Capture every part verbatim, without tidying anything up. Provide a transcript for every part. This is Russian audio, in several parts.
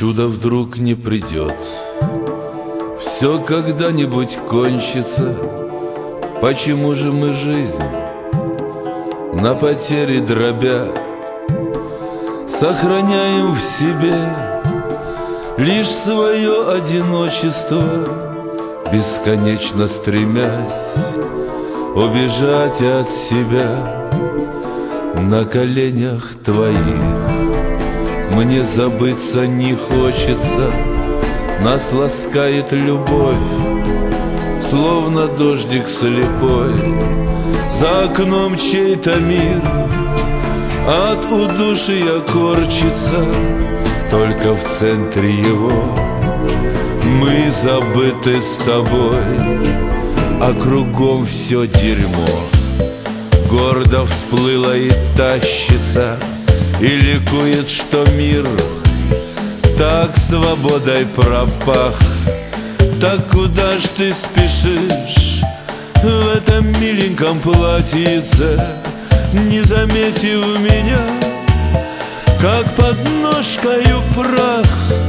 чудо вдруг не придет, все когда-нибудь кончится. Почему же мы жизнь на потери дробя сохраняем в себе лишь свое одиночество, бесконечно стремясь убежать от себя? На коленях твоих мне забыться не хочется, нас ласкает любовь, словно дождик слепой. За окном чей-то мир от удушья корчится, только в центре его мы забыты с тобой. А кругом все дерьмо гордо всплыло и тащится, и ликует, что мир так свободой пропах. Так куда ж ты спешишь в этом миленьком платьице, не заметив меня, как под ножкою прах?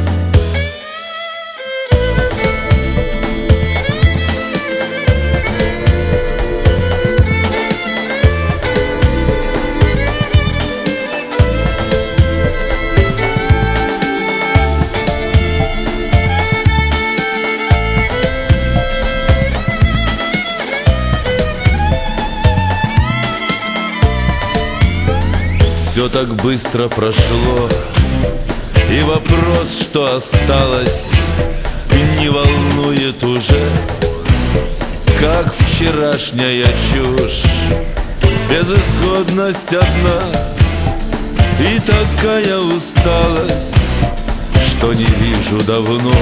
Все так быстро прошло, и вопрос, что осталось, не волнует уже, как вчерашняя чушь. Безысходность одна и такая усталость, что не вижу давно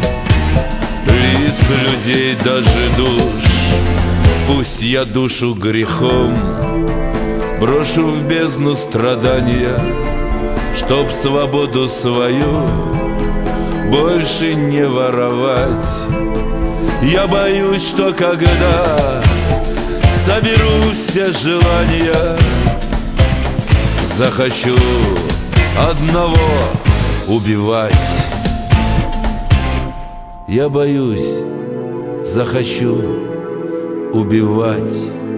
лиц людей, даже душ. Пусть я душу грехом брошу в бездну страдания, чтоб свободу свою больше не воровать. Я боюсь, что когда соберу все желания, захочу одного убивать. Я боюсь, захочу убивать.